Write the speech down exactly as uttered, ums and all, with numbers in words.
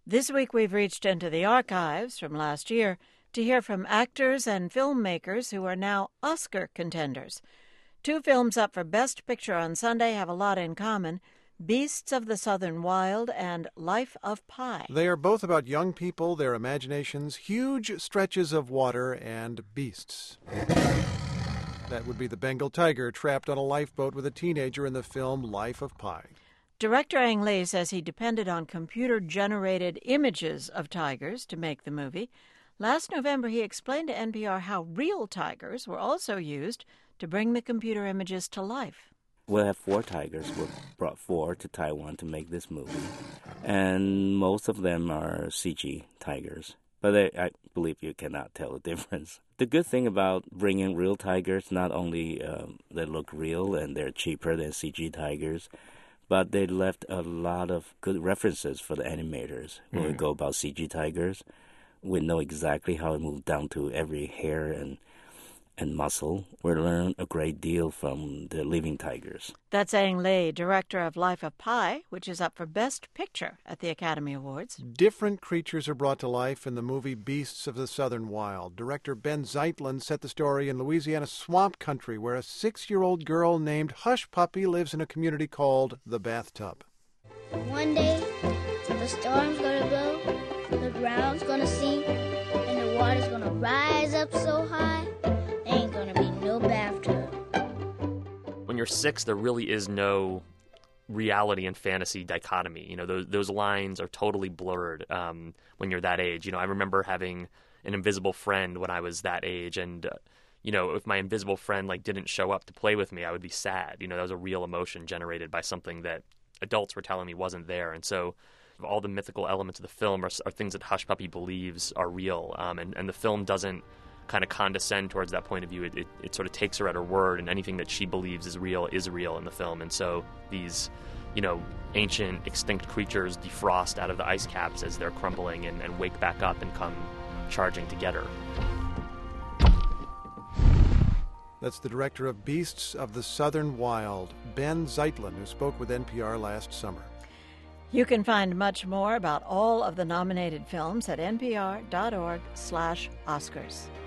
This week we've reached into the archives from last year to hear from actors and filmmakers who are now Oscar contenders. Two films up for Best Picture on Sunday have a lot in common: Beasts of the Southern Wild and Life of Pi. They are both about young people, their imaginations, huge stretches of water, and beasts. That would be the Bengal tiger trapped on a lifeboat with a teenager in the film Life of Pi. Director Ang Lee says he depended on computer-generated images of tigers to make the movie. Last November, he explained to N P R how real tigers were also used to bring the computer images to life. We'll have four tigers. We brought four to Taiwan to make this movie. And most of them are C G tigers. But they, I believe you cannot tell the difference. The good thing about bringing real tigers, not only um, they look real and they're cheaper than C G tigers, but they left a lot of good references for the animators. When mm. we go about C G tigers, we know exactly how it moves down to every hair and and muscle. We learn a great deal from the living tigers. That's Ang Lee, director of Life of Pi, which is up for Best Picture at the Academy Awards. Different creatures are brought to life in the movie Beasts of the Southern Wild. Director Ben Zeitlin set the story in Louisiana swamp country, where a six-year-old girl named Hush Puppy lives in a community called The Bathtub. One day, the storm's gonna blow, the ground's gonna sink, and the water's gonna rise up so high, there ain't gonna be no bathtub. When you're six, there really is no reality and fantasy dichotomy. You know, those those lines are totally blurred um, when you're that age. You know, I remember having an invisible friend when I was that age, and uh, you know, if my invisible friend like didn't show up to play with me, I would be sad. You know, that was a real emotion generated by something that adults were telling me wasn't there. And so all the mythical elements of the film are, are things that Hush Puppy believes are real, um, and, and the film doesn't kind of condescend towards that point of view. It, it, it sort of takes her at her word, and anything that she believes is real is real in the film. And so these, you know, ancient extinct creatures defrost out of the ice caps as they're crumbling and, and wake back up and come charging to get her. That's the director of Beasts of the Southern Wild, Ben Zeitlin, who spoke with N P R last summer. You can find much more about all of the nominated films at npr dot org slash Oscars.